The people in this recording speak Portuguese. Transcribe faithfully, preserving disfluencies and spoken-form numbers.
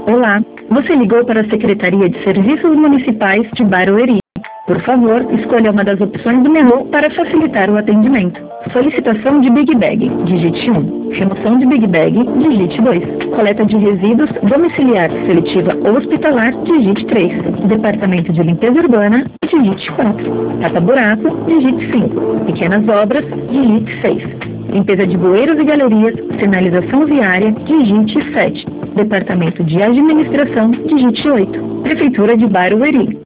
Olá, você ligou para a Secretaria de Serviços Municipais de Barueri. Por favor, escolha uma das opções do menu para facilitar o atendimento. Solicitação de Big Bag, digite um. Remoção de Big Bag, digite dois. Coleta de resíduos domiciliar seletiva ou hospitalar, digite três. Departamento de Limpeza Urbana, digite quatro. Tapa-buraco, digite cinco. Pequenas obras, digite seis. Limpeza de bueiros e galerias, sinalização viária, digite sete. Departamento de Administração, digite oito. Prefeitura de Barueri.